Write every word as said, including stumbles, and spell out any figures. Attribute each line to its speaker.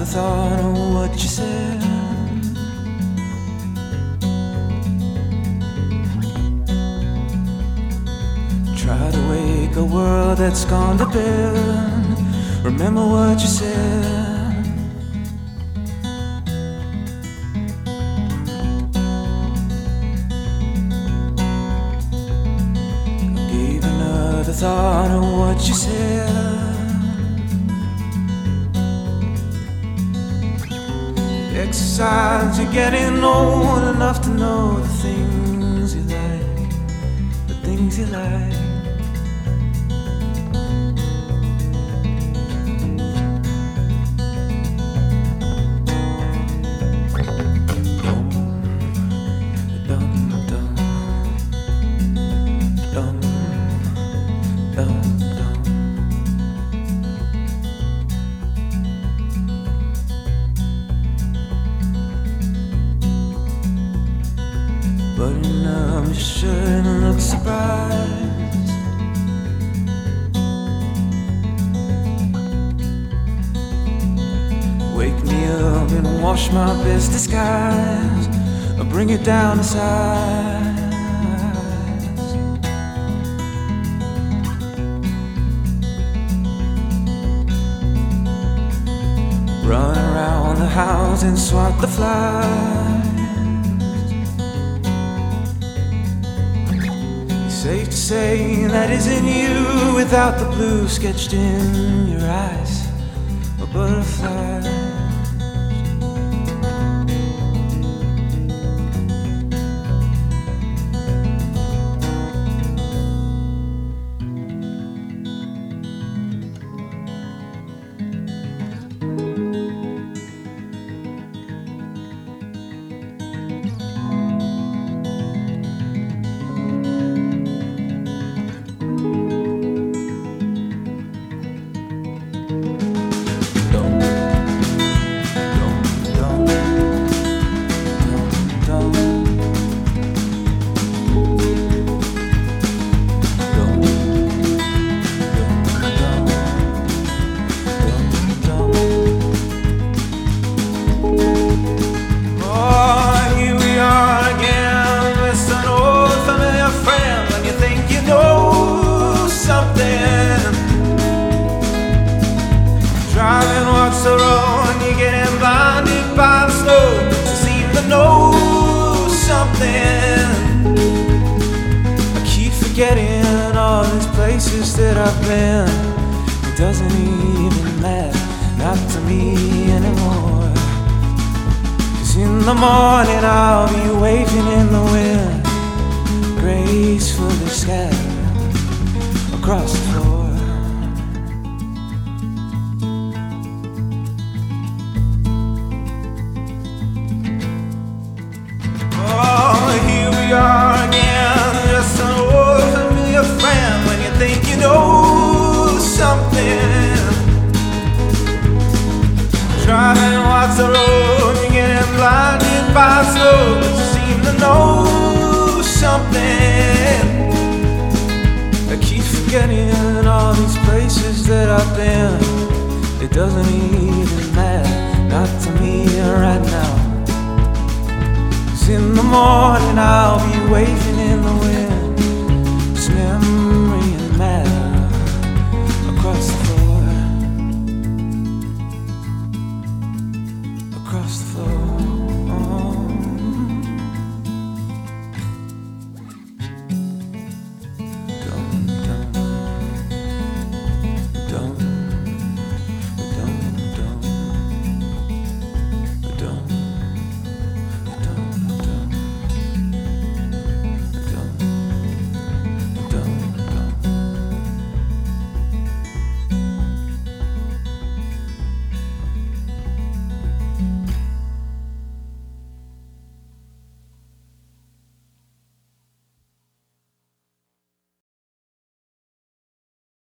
Speaker 1: thought of what you said. Try to wake a world that's gone to bed. Remember what you said. I gave another thought of what you said. Exercise, you're getting old enough to know the things you like, the things you like. Button up your shirt and look surprised. Wake me up and wash my best disguise, or bring it down to size. Run around the house and swat the flies. Safe to say that isn't you without the blue sketched in your eyes, a butterfly. Driving what's the road, you're getting blinded by the snow. You seem to know something. I keep forgetting all these places that I've been. It doesn't even matter, not to me anymore. 'Cause in the morning I'll be waving in the wind, gracefully scattered across the floor. We are again, just an old familiar friend. When you think you know something, driving what's the road, you're getting blinded by snow, but you seem to know something. I keep forgetting all these places that I've been. It doesn't even matter, not to me right now. In the morning I'll be waving in the wind.